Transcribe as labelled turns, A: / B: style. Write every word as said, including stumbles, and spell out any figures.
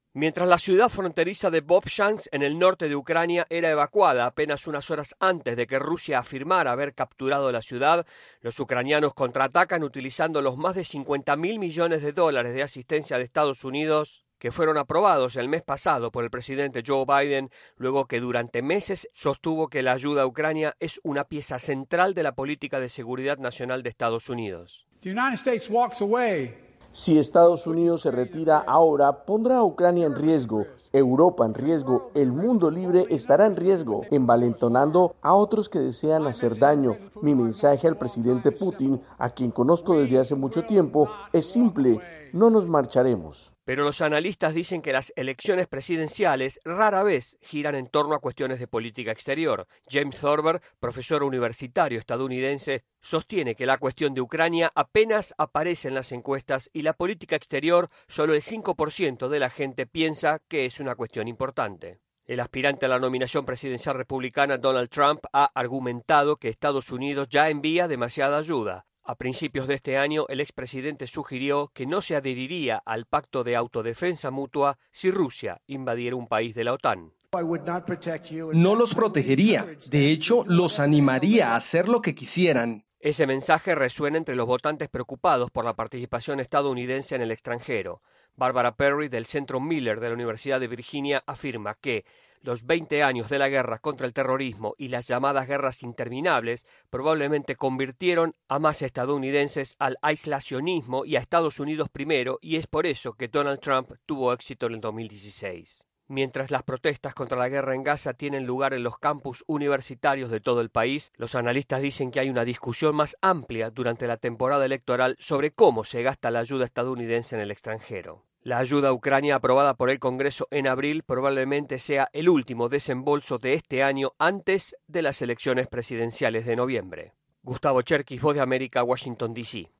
A: Mientras la ciudad fronteriza de Vovchansk, en el norte de Ucrania, era evacuada apenas unas horas antes de que Rusia afirmara haber capturado la ciudad, los ucranianos contraatacan utilizando los más de cincuenta mil millones de dólares de asistencia de Estados Unidos que fueron aprobados el mes pasado por el presidente Joe Biden, luego que durante meses sostuvo que la ayuda a Ucrania es una pieza central de la política de seguridad nacional de Estados Unidos.
B: The United States walks away.
C: Si Estados Unidos se retira ahora, pondrá a Ucrania en riesgo, Europa en riesgo, el mundo libre estará en riesgo, envalentonando a otros que desean hacer daño. Mi mensaje al presidente Putin, a quien conozco desde hace mucho tiempo, es simple: no nos marcharemos.
A: Pero los analistas dicen que las elecciones presidenciales rara vez giran en torno a cuestiones de política exterior. James Thorber, profesor universitario estadounidense, sostiene que la cuestión de Ucrania apenas aparece en las encuestas y la política exterior solo el cinco por ciento de la gente piensa que es una cuestión importante. El aspirante a la nominación presidencial republicana Donald Trump ha argumentado que Estados Unidos ya envía demasiada ayuda. A principios de este año, el expresidente sugirió que no se adheriría al pacto de autodefensa mutua si Rusia invadiera un país de la OTAN.
D: No los protegería, de hecho, los animaría a hacer lo que quisieran.
A: Ese mensaje resuena entre los votantes preocupados por la participación estadounidense en el extranjero. Barbara Perry, del Centro Miller de la Universidad de Virginia, afirma que los veinte años de la guerra contra el terrorismo y las llamadas guerras interminables probablemente convirtieron a más estadounidenses al aislacionismo y a Estados Unidos primero, y es por eso que Donald Trump tuvo éxito en el dos mil dieciséis. Mientras las protestas contra la guerra en Gaza tienen lugar en los campus universitarios de todo el país, los analistas dicen que hay una discusión más amplia durante la temporada electoral sobre cómo se gasta la ayuda estadounidense en el extranjero. La ayuda a Ucrania aprobada por el Congreso en abril probablemente sea el último desembolso de este año antes de las elecciones presidenciales de noviembre. Gustavo Cherkis, Voz de América, Washington, D C